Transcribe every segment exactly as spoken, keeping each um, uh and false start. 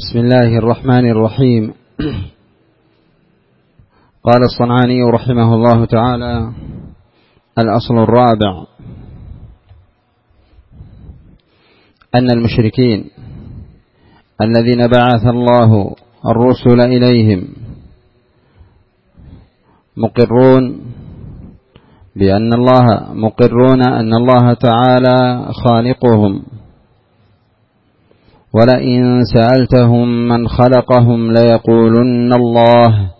بسم الله الرحمن الرحيم. قال الصنعاني رحمه الله تعالى: الأصل الرابع أن المشركين الذين بعث الله الرسل إليهم مقرون بأن الله مقرون أن الله تعالى خالقهم، ولئن سألتهم من خلقهم ليقولن الله،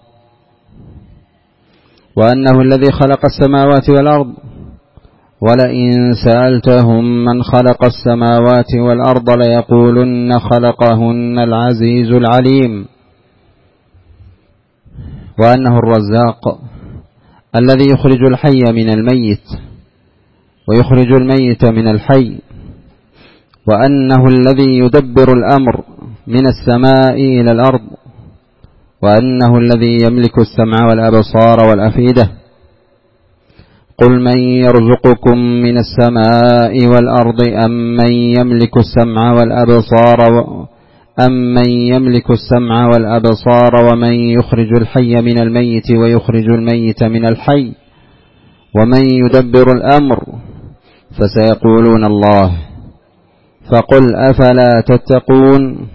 وأنه الذي خلق السماوات والأرض، ولئن سألتهم من خلق السماوات والأرض ليقولن خلقهن العزيز العليم، وأنه الرزاق الذي يخرج الحي من الميت ويخرج الميت من الحي، وأنه الذي يدبر الأمر من السماء إلى الأرض، وأنه الذي يملك السمع والأبصار والأفئدة. قل من يرزقكم من السماء والأرض أم من يملك السمع والأبصار أم من يملك السمع والأبصار ومن يخرج الحي من الميت ويخرج الميت من الحي ومن يدبر الأمر، فسيقولون الله. فقل أفلا تتقون.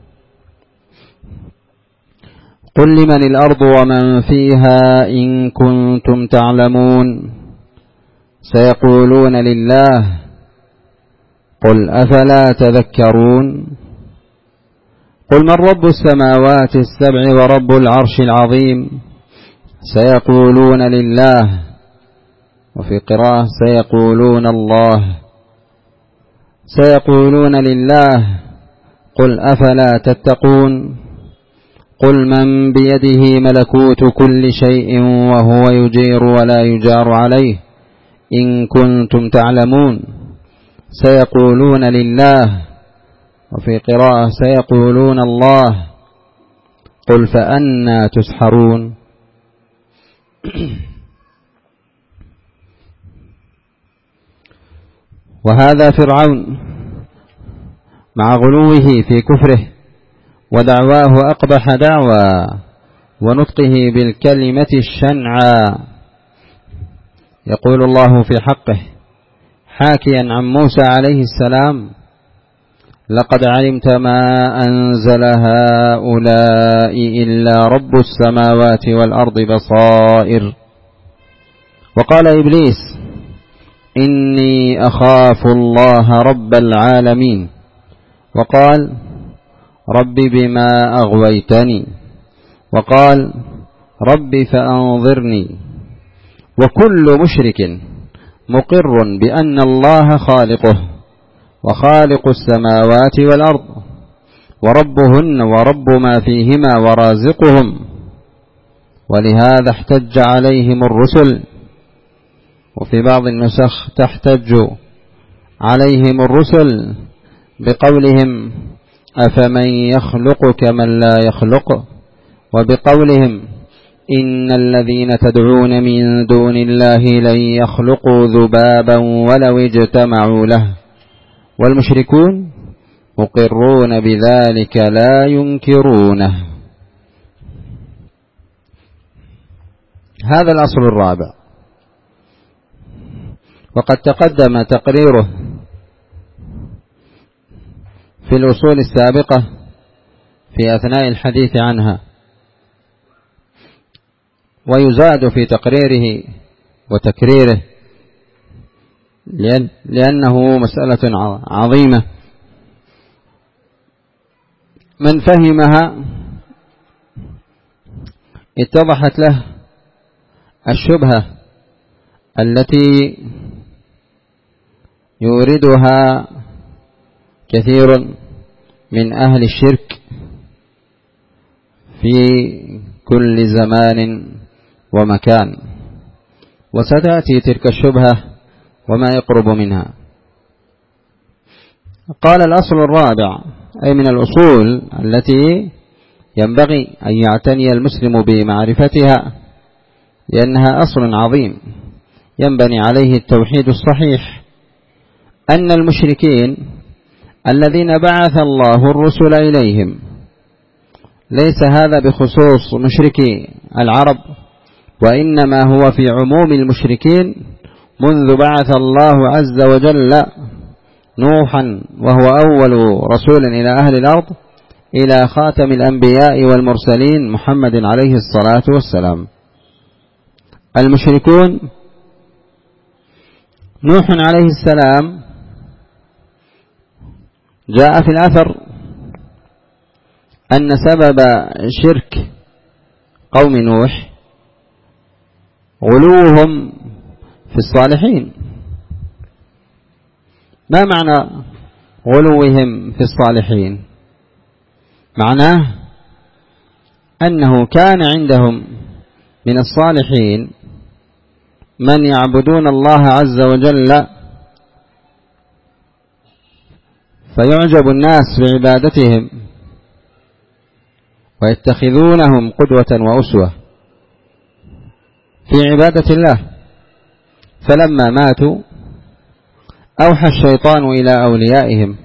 قل لمن الأرض ومن فيها إن كنتم تعلمون، سيقولون لله. قل أفلا تذكرون. قل من رب السماوات السبع ورب العرش العظيم، سيقولون لله. وفي قراءة سيقولون الله. سيقولون لله. قل أفلا تتقون. قل من بيده ملكوت كل شيء وهو يجير ولا يجار عليه إن كنتم تعلمون، سيقولون لله. وفي قراءة سيقولون الله. قل فأنى تسحرون. وهذا فرعون مع غلوه في كفره ودعواه أقبح دعوى ونطقه بالكلمة الشنعى، يقول الله في حقه حاكيا عن موسى عليه السلام: لقد علمت ما أنزل هؤلاء إلا رب السماوات والأرض بصائر. وقال إبليس: إني أخاف الله رب العالمين. وقال: رب بما أغويتني. وقال: رب فأنظرني. وكل مشرك مقر بأن الله خالقه وخالق السماوات والأرض وربهن ورب ما فيهما ورازقهم، ولهذا احتج عليهم الرسل. وفي بعض النسخ تحتج عليهم الرسل بقولهم: أفمن يخلق كمن لا يخلق، وبقولهم: إن الذين تدعون من دون الله لن يخلقوا ذبابا ولو اجتمعوا له، والمشركون مقرون بذلك لا ينكرونه. هذا الأصل الرابع، وقد تقدم تقريره في الأصول السابقة في أثناء الحديث عنها، ويزاد في تقريره وتكريره لأنه مسألة عظيمة. من فهمها اتضحت له الشبهة التي يوردها كثير من أهل الشرك في كل زمان ومكان، وستأتي تلك الشبهة وما يقرب منها. قال: الأصل الرابع، أي من الأصول التي ينبغي أن يعتني المسلم بمعرفتها، لأنها أصل عظيم ينبني عليه التوحيد الصحيح، أن المشركين الذين بعث الله الرسل إليهم ليس هذا بخصوص مشركي العرب، وإنما هو في عموم المشركين منذ بعث الله عز وجل نوحا وهو أول رسول إلى أهل الأرض إلى خاتم الأنبياء والمرسلين محمد عليه الصلاة والسلام. المشركون نوح عليه السلام جاء في الأثر أن سبب شرك قوم نوح غلوهم في الصالحين. ما معنى غلوهم في الصالحين؟ معناه أنه كان عندهم من الصالحين من يعبدون الله عز وجل فيعجب الناس بعبادتهم ويتخذونهم قدوة وأسوة في عبادة الله، فلما ماتوا أوحى الشيطان إلى أوليائهم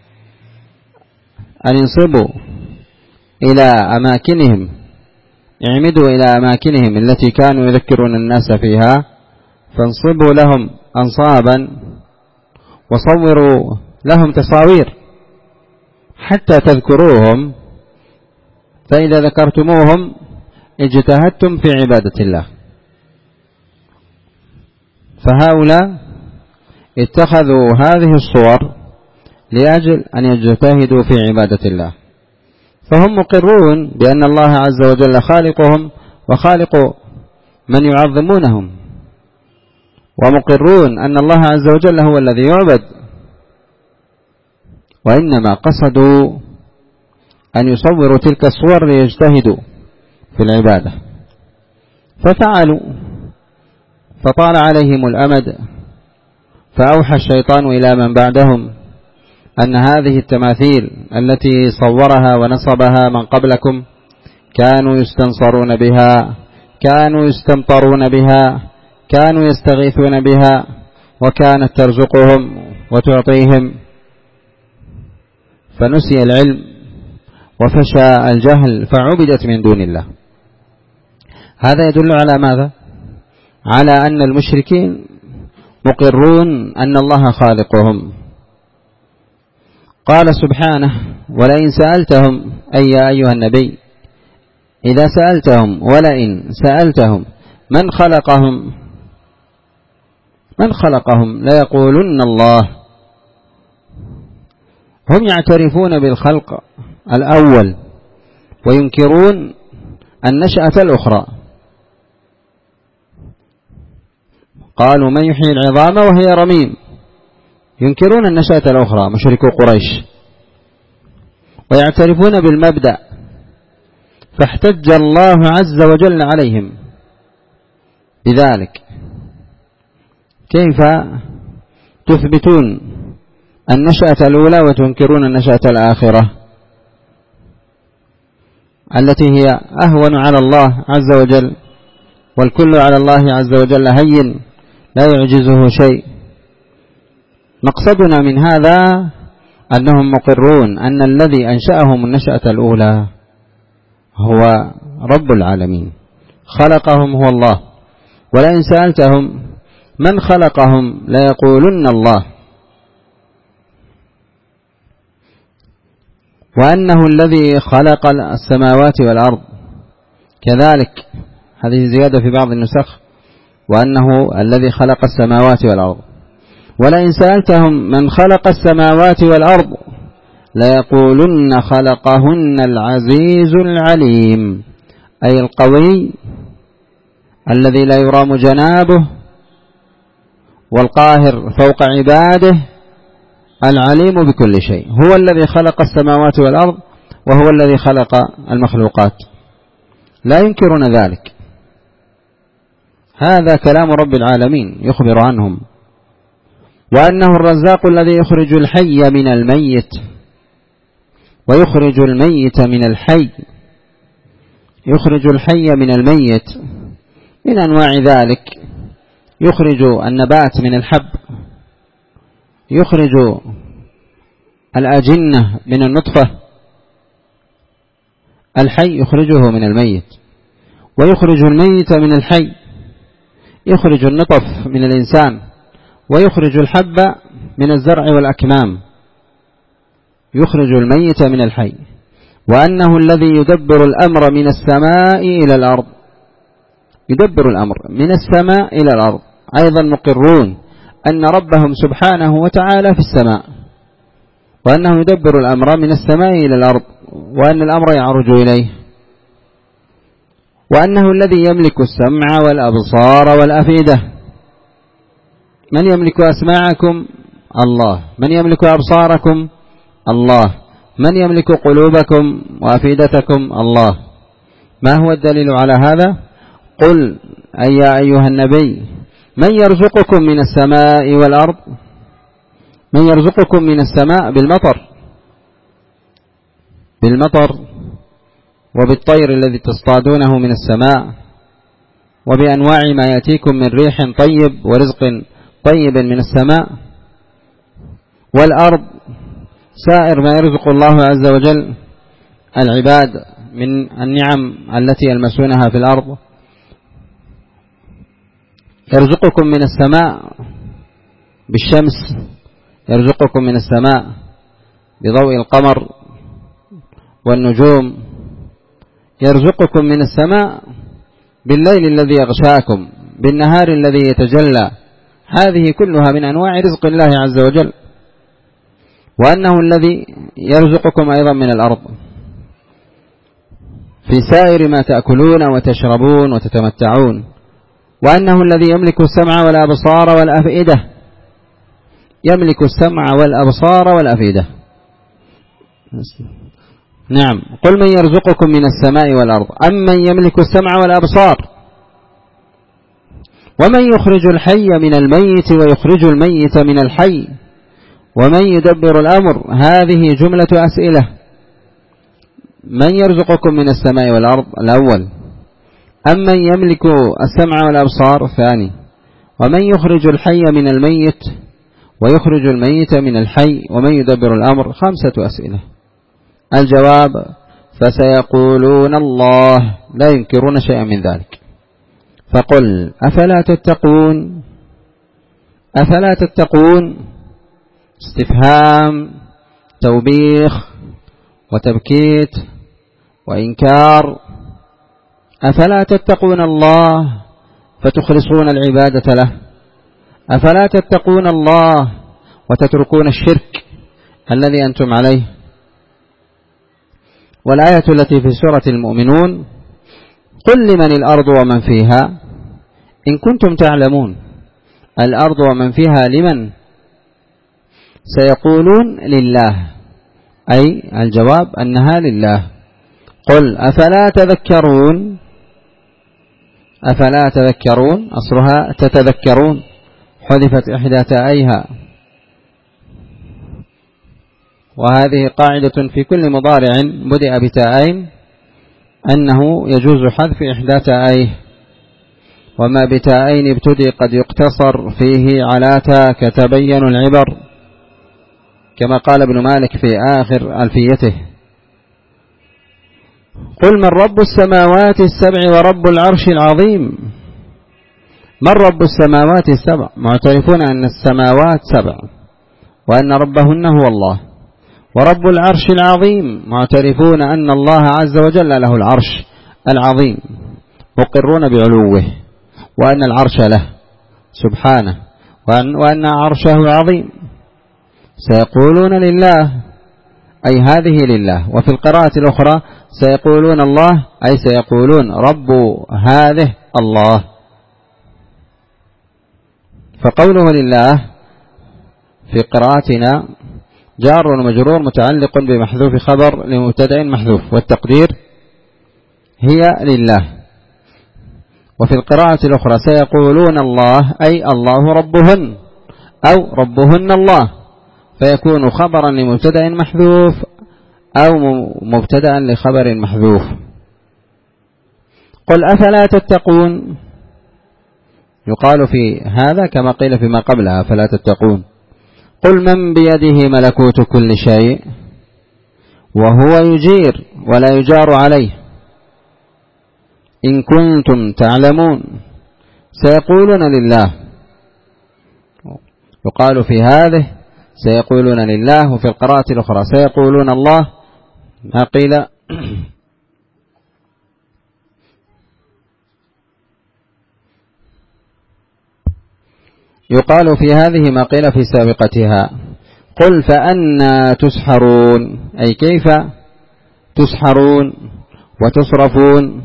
أن ينصبوا إلى أماكنهم، اعمدوا إلى أماكنهم التي كانوا يذكرون الناس فيها، فانصبوا لهم أنصابا وصوروا لهم تصاوير حتى تذكروهم، فإذا ذكرتموهم اجتهدتم في عبادة الله. فهؤلاء اتخذوا هذه الصور لأجل أن يجتهدوا في عبادة الله، فهم مقرون بأن الله عز وجل خالقهم وخالق من يعظمونهم، ومقرون أن الله عز وجل هو الذي يعبد، وإنما قصدوا أن يصوروا تلك الصور ليجتهدوا في العبادة، ففعلوا، فطال عليهم الأمد، فأوحى الشيطان إلى من بعدهم أن هذه التماثيل التي صورها ونصبها من قبلكم كانوا يستنصرون بها، كانوا يستمطرون بها، كانوا يستغيثون بها، وكانت ترزقهم وتعطيهم، فنسي العلم وفشى الجهل فعبدت من دون الله. هذا يدل على ماذا؟ على أن المشركين مقرون أن الله خالقهم. قال سبحانه: ولئن سألتهم، أي يا أيها النبي إذا سألتهم، ولئن سألتهم من خلقهم من خلقهم ليقولن الله. هم يعترفون بالخلق الأول وينكرون النشأة الأخرى. قالوا: من يحيي العظام وهي رميم. ينكرون النشأة الأخرى مشركو قريش، ويعترفون بالمبدأ، فاحتج الله عز وجل عليهم بذلك. كيف تثبتون النشأة الأولى وتنكرون النشأة الآخرة التي هي أهون على الله عز وجل، والكل على الله عز وجل هين لا يعجزه شيء؟ مقصدنا من هذا أنهم مقرون أن الذي أنشأهم النشأة الأولى هو رب العالمين، خلقهم هو الله. ولئن سألتهم من خلقهم ليقولن الله، وأنه الذي خلق السماوات والأرض. كذلك هذه زيادة في بعض النسخ، وأنه الذي خلق السماوات والأرض. ولئن سألتهم من خلق السماوات والأرض ليقولن خلقهن العزيز العليم، أي القوي الذي لا يرام جنابه، والقاهر فوق عباده، العليم بكل شيء. هو الذي خلق السماوات والأرض، وهو الذي خلق المخلوقات، لا ينكرون ذلك. هذا كلام رب العالمين يخبر عنهم. وأنه الرزاق الذي يخرج الحي من الميت ويخرج الميت من الحي. يخرج الحي من الميت من أنواع ذلك، يخرج النبات من الحب، يخرج الأجنة من النطفة، الحي يخرجه من الميت، ويخرج الميت من الحي، يخرج النطف من الإنسان، ويخرج الحب من الزرع والأكمام، يخرج الميت من الحي، وأنه الذي يدبر الأمر من السماء إلى الأرض، يدبر الأمر من السماء إلى الأرض. أيضا مقرون أن ربهم سبحانه وتعالى في السماء، وأنه يدبر الأمر من السماء إلى الأرض، وأن الأمر يعرج إليه، وأنه الذي يملك السمع والأبصار والأفئدة. من يملك أسماعكم؟ الله. من يملك أبصاركم؟ الله. من يملك قلوبكم وأفئدتكم؟ الله. ما هو الدليل على هذا؟ قل أي يا أيها النبي من يرزقكم من السماء والأرض؟ من يرزقكم من السماء بالمطر، بالمطر وبالطير الذي تصطادونه من السماء، وبأنواع ما يأتيكم من ريح طيب ورزق طيب من السماء، والأرض سائر ما يرزق الله عز وجل العباد من النعم التي يلمسونها في الأرض. يرزقكم من السماء بالشمس، يرزقكم من السماء بضوء القمر والنجوم، يرزقكم من السماء بالليل الذي يغشاكم، بالنهار الذي يتجلى. هذه كلها من أنواع رزق الله عز وجل. وأنه الذي يرزقكم أيضا من الأرض في سائر ما تأكلون وتشربون وتتمتعون، وأنه الذي يملك السمع والأبصار والأفئدة، يملك السمع والأبصار والأفئدة. نعم. قل من يرزقكم من السماء والأرض أمن يملك السمع والأبصار ومن يخرج الحي من الميت ويخرج الميت من الحي ومن يدبر الأمر. هذه جملة أسئلة. من يرزقكم من السماء والأرض الأول، أمن يملك السمع والأبصار ثاني، ومن يخرج الحي من الميت ويخرج الميت من الحي ومن يدبر الأمر. خمسة أسئلة. الجواب فسيقولون الله، لا ينكرون شيئا من ذلك. فقل أفلا تتقون، أفلا تتقون استفهام توبيخ وتبكيت وإنكار. أفلا تتقون الله فتخلصون العبادة له؟ أفلا تتقون الله وتتركون الشرك الذي أنتم عليه؟ والآية التي في سورة المؤمنون قل لمن الأرض ومن فيها إن كنتم تعلمون. الأرض ومن فيها لمن؟ سيقولون لله، أي الجواب أنها لله. قل أفلا تذكرون، أفلا تذكرون أصلها تتذكرون، حذفت إحدى تائها، وهذه قاعدة في كل مضارع بدأ بتائين أنه يجوز حذف إحدى تائيه، وما بتائين ابتدي قد يقتصر فيه على تاء كتبين العبر، كما قال ابن مالك في آخر ألفيته. قل من رب السماوات السبع ورب العرش العظيم. من رب السماوات السبع؟ معترفون أن السماوات سبع وأن ربهن هو الله. ورب العرش العظيم، معترفون أن الله عز وجل له العرش العظيم، مقرون بعلوه وأن العرش له سبحانه وأن, وأن عرشه عظيم. سيقولون لله، أي هذه لله. وفي القراءة الأخرى سيقولون الله، أي سيقولون رب هذه الله. فقوله لله في قراءتنا جار ومجرور متعلق بمحذوف خبر لمبتدأ محذوف، والتقدير هي لله. وفي القراءة الأخرى سيقولون الله، أي الله ربهن أو ربهن الله، فيكون خبرا لمبتدأ محذوف أو مبتدأ لخبر محذوف. قل أفلا تتقون، يقال في هذا كما قيل فيما قبلها فلا تتقون. قل من بيده ملكوت كل شيء وهو يجير ولا يجار عليه. إن كنتم تعلمون سيقولون لله، يقال في هذه سيقولون لله، وفي القراءة الأخرى سيقولون الله. ما قيل يقال في هذه ما قيل في سابقتها. قل فأنى تسحرون، أي كيف تسحرون وتصرفون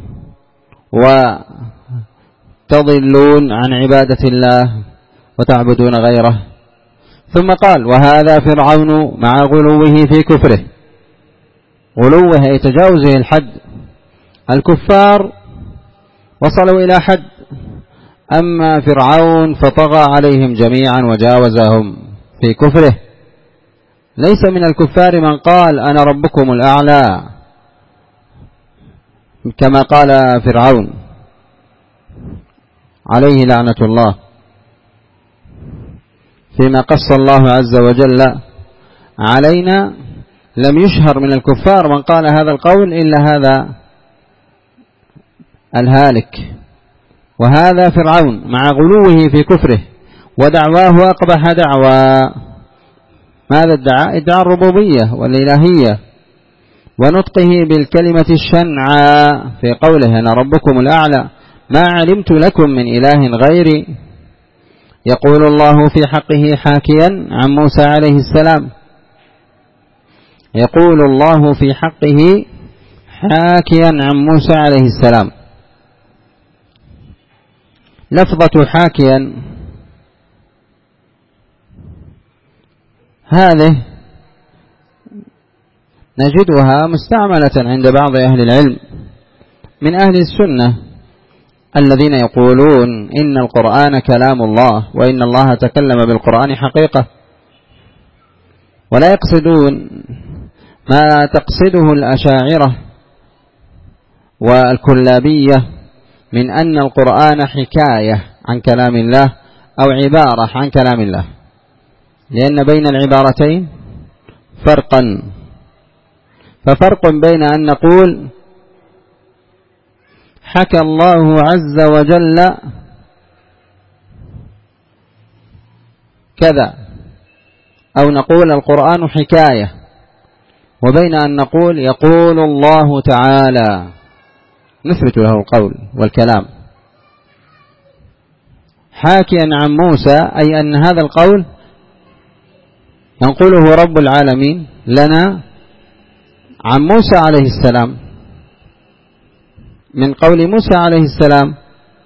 وتضلون عن عبادة الله وتعبدون غيره. ثم قال وهذا فرعون مع غلوه في كفره، غلوه يتجاوزه الحد. الكفار وصلوا إلى حد، أما فرعون فطغى عليهم جميعا وجاوزهم في كفره. ليس من الكفار من قال أنا ربكم الأعلى كما قال فرعون عليه لعنة الله، فيما قص الله عز وجل علينا لم يشهر من الكفار من قال هذا القول إلا هذا الهالك. وهذا فرعون مع غلوه في كفره ودعواه أقبح دعوى. ماذا ادعى؟ ادعى الربوبية والإلهية، ونطقه بالكلمة الشنعاء في قوله أنا ربكم الأعلى ما علمت لكم من إله غيري. يقول الله في حقه حاكيا عن موسى عليه السلام، يقول الله في حقه حاكيا عن موسى عليه السلام. لفظة حاكيا هذه نجدها مستعملة عند بعض أهل العلم من أهل السنة الذين يقولون إن القرآن كلام الله وإن الله تكلم بالقرآن حقيقة، ولا يقصدون ما تقصده الأشاعرة والكلابية من أن القرآن حكاية عن كلام الله أو عبارة عن كلام الله، لأن بين العبارتين فرقا. ففرق بين أن نقول حكى الله عز وجل كذا، أو نقول القرآن حكاية، وبين أن نقول يقول الله تعالى نثبت له القول والكلام. حاكيا عن موسى أي أن هذا القول ينقله رب العالمين لنا عن موسى عليه السلام، من قول موسى عليه السلام.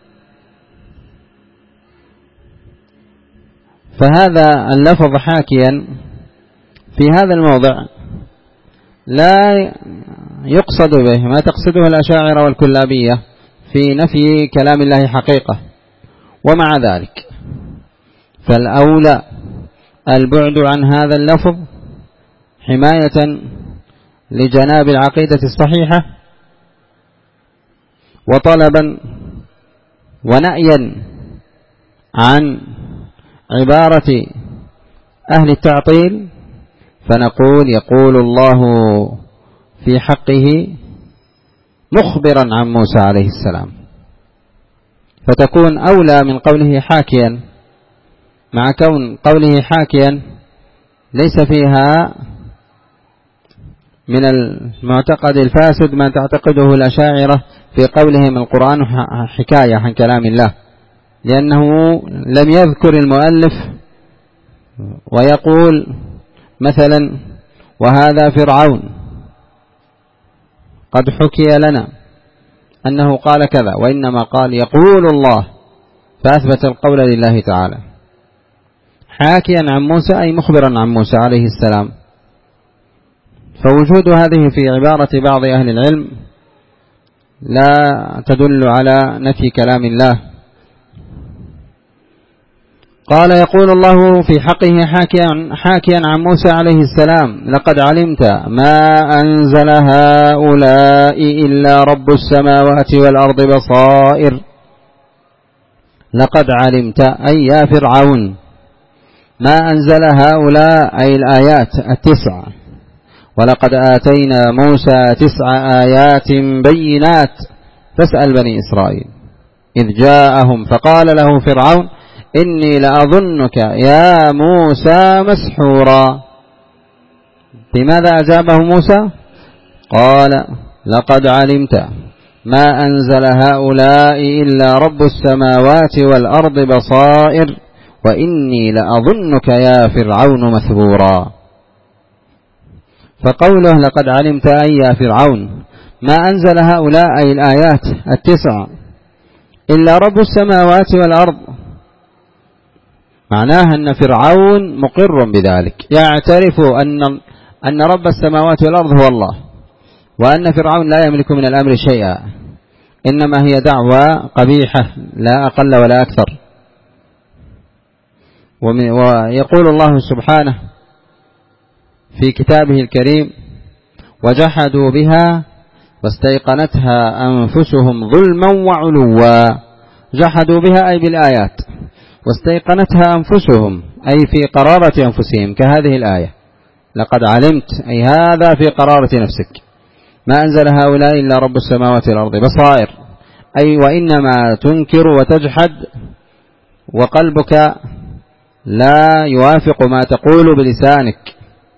فهذا اللفظ حاكيا في هذا الموضع لا يقصد به ما تقصده الأشاعرة والكلابية في نفي كلام الله حقيقة. ومع ذلك فالأولى البعد عن هذا اللفظ حماية لجناب العقيدة الصحيحة، وطلبا ونأيا عن عبارة أهل التعطيل، فنقول يقول الله في حقه مخبرا عن موسى عليه السلام، فتكون أولى من قوله حاكيا، مع كون قوله حاكيا ليس فيها من المعتقد الفاسد ما تعتقده الأشاعرة في قولهم القرآن حكاية عن كلام الله، لأنه لم يذكر المؤلف ويقول مثلا وهذا فرعون قد حكي لنا أنه قال كذا، وإنما قال يقول الله فأثبت القول لله تعالى. حاكيا عن موسى أي مخبرا عن موسى عليه السلام. فوجود هذه في عبارة بعض أهل العلم لا تدل على نفي كلام الله. قال يقول الله في حقه حاكيا, حاكيا عن موسى عليه السلام لقد علمت ما أنزل هؤلاء إلا رب السماوات والأرض بصائر. لقد علمت أي يا فرعون ما أنزل هؤلاء أي الآيات التسع ولقد آتينا موسى تسع آيات بينات فاسأل بني إسرائيل إذ جاءهم فقال له فرعون إني لأظنك يا موسى مسحورا. بماذا أجابه موسى؟ قال لقد علمت ما أنزل هؤلاء إلا رب السماوات والأرض بصائر وإني لأظنك يا فرعون مثبورا. فقوله لقد علمت أي يا فرعون ما أنزل هؤلاء الآيات التسع إلا رب السماوات والأرض، معناه أن فرعون مقر بذلك، يعترف أن أن رب السماوات والأرض هو الله، وأن فرعون لا يملك من الأمر شيئا، إنما هي دعوة قبيحة لا أقل ولا أكثر. ويقول الله سبحانه في كتابه الكريم وجحدوا بها واستيقنتها أنفسهم ظلما وعلوا. جحدوا بها أي بالآيات، واستيقنتها أنفسهم أي في قرارة أنفسهم، كهذه الآية لقد علمت أي هذا في قرارة نفسك ما أنزل هؤلاء إلا رب السماوات والأرض بصائر، أي وإنما تنكر وتجحد وقلبك لا يوافق ما تقول بلسانك.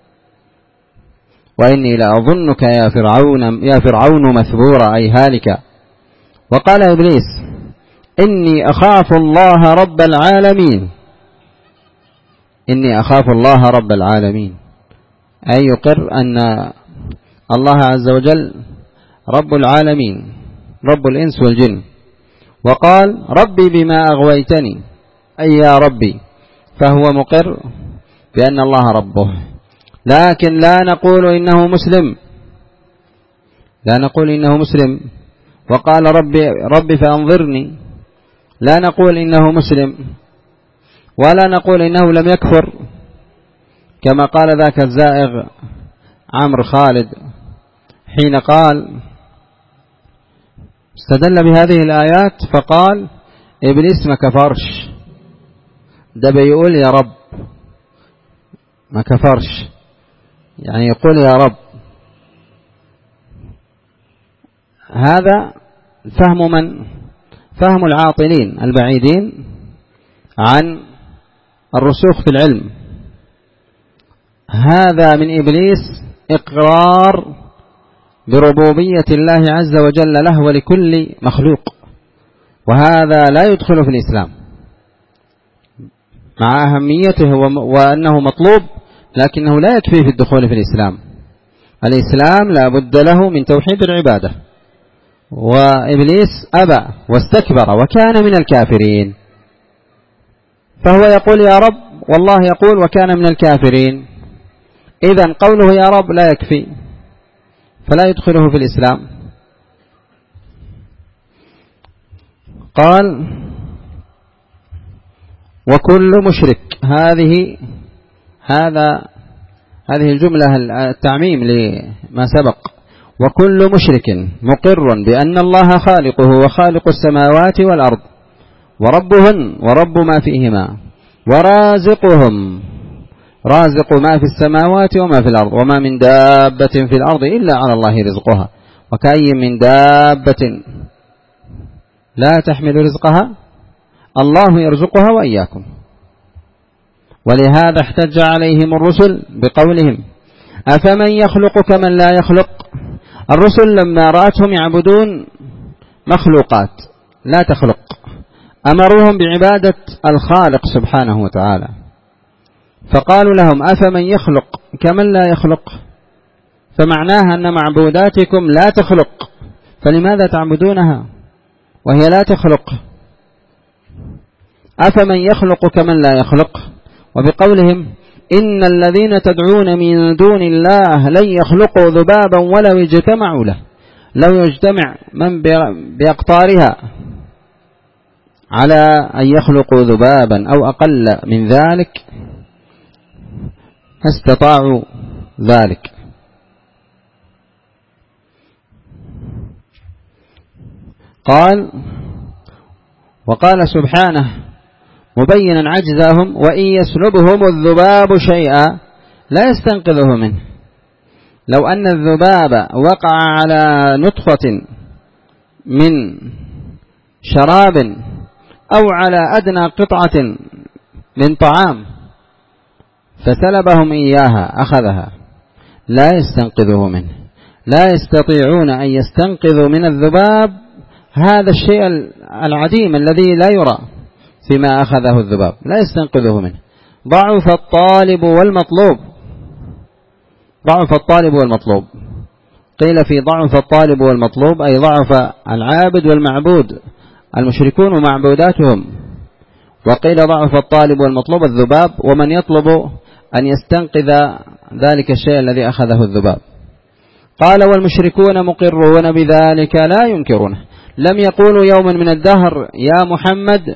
وإني لأظنك يا فرعون يا فرعون مثبورا أي هالكا. وقال إبليس إني أخاف الله رب العالمين. إني أخاف الله رب العالمين أي يقر أن الله عز وجل رب العالمين، رب الإنس والجن. وقال ربي بما أغويتني أي يا ربي، فهو مقر بأن الله ربه، لكن لا نقول إنه مسلم، لا نقول إنه مسلم. وقال ربي, ربي فأنظرني، لا نقول إنه مسلم، ولا نقول إنه لم يكفر كما قال ذاك الزائغ عمرو خالد حين قال استدل بهذه الآيات فقال إبليس ما كفرش، ده بيقول يا رب ما كفرش، يعني يقول يا رب. هذا فهم من فهم العاطلين البعيدين عن الرسوخ في العلم. هذا من إبليس إقرار بربوبية الله عز وجل له ولكل مخلوق، وهذا لا يدخل في الإسلام مع أهميته وأنه مطلوب، لكنه لا يكفي في الدخول في الإسلام. الإسلام لا بد له من توحيد العبادة، وإبليس أبى واستكبر وكان من الكافرين، فهو يقول يا رب والله يقول وكان من الكافرين. إذن قوله يا رب لا يكفي، فلا يدخله في الإسلام. قال وكل مشرك، هذه هذا هذه الجملة التعميم لما سبق. وكل مشرك مقر بأن الله خالقه وخالق السماوات والأرض وربهن ورب ما فيهما ورازقهم، رازق ما في السماوات وما في الأرض، وما من دابة في الأرض إلا على الله رزقها، وكأي من دابة لا تحمل رزقها الله يرزقها وإياكم. ولهذا احتج عليهم الرسل بقولهم أفمن يخلق كمن لا يخلق. الرسل لما رأتهم يعبدون مخلوقات لا تخلق أمروهم بعبادة الخالق سبحانه وتعالى، فقالوا لهم أفمن يخلق كمن لا يخلق، فمعناها أن معبوداتكم لا تخلق، فلماذا تعبدونها وهي لا تخلق؟ أفمن يخلق كمن لا يخلق. وبقولهم إن الذين تدعون من دون الله لن يخلقوا ذبابا ولو اجتمعوا له، لو يجتمع من بأقطارها على أن يخلقوا ذبابا أو أقل من ذلك استطاعوا ذلك. قال وقال سبحانه مبينا عجزهم وإن يسلبهم الذباب شيئا لا يستنقذه منه. لو أن الذباب وقع على نطفة من شراب أو على أدنى قطعة من طعام فسلبهم إياها أخذها، لا يستنقذه منه، لا يستطيعون أن يستنقذوا من الذباب هذا الشيء العديم الذي لا يرى فيما أخذه الذباب، لا يستنقذه منه. ضعف الطالب والمطلوب، ضعف الطالب والمطلوب، قيل في ضعف الطالب والمطلوب أي ضعف العابد والمعبود، المشركون ومعبوداتهم، وقيل ضعف الطالب والمطلوب الذباب ومن يطلب أن يستنقذ ذلك الشيء الذي أخذه الذباب. قال والمشركون مقرون بذلك لا ينكرونه، لم يقولوا يوما من الدهر يا محمد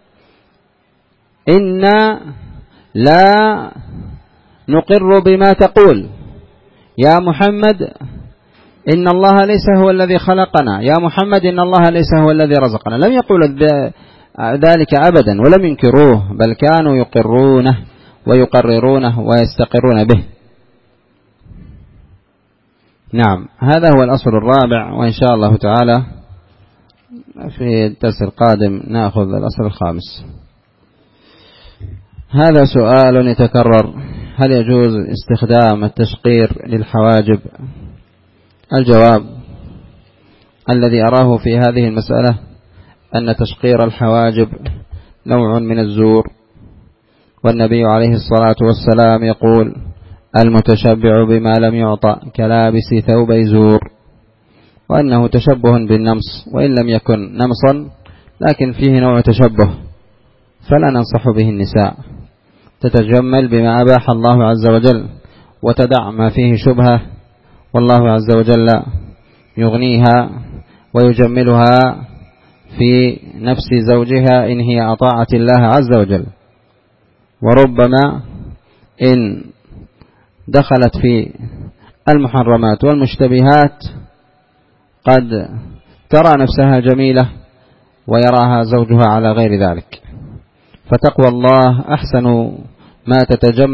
إنا لا نقر بما تقول، يا محمد إن الله ليس هو الذي خلقنا، يا محمد إن الله ليس هو الذي رزقنا، لم يقولوا ذلك أبدا ولم ينكروه، بل كانوا يقرونه ويقررونه ويستقرون به. نعم، هذا هو الأصل الرابع، وإن شاء الله تعالى في الدرس القادم نأخذ الأصل الخامس. هذا سؤال يتكرر: هل يجوز استخدام التشقير للحواجب؟ الجواب: الذي أراه في هذه المسألة أن تشقير الحواجب نوع من الزور، والنبي عليه الصلاة والسلام يقول: المتشبع بما لم يعطى كلابس ثوبي زور، وأنه تشبه بالنمص، وإن لم يكن نمصا لكن فيه نوع تشبه، فلا ننصح به النساء، تتجمل بما أباح الله عز وجل وتدع ما فيه شبهة، والله عز وجل يغنيها ويجملها في نفس زوجها إن هي أطاعت الله عز وجل. وربما إن دخلت في المحرمات والمشتبهات قد ترى نفسها جميلة ويراها زوجها على غير ذلك، فتقوى الله أحسن ما تتجمل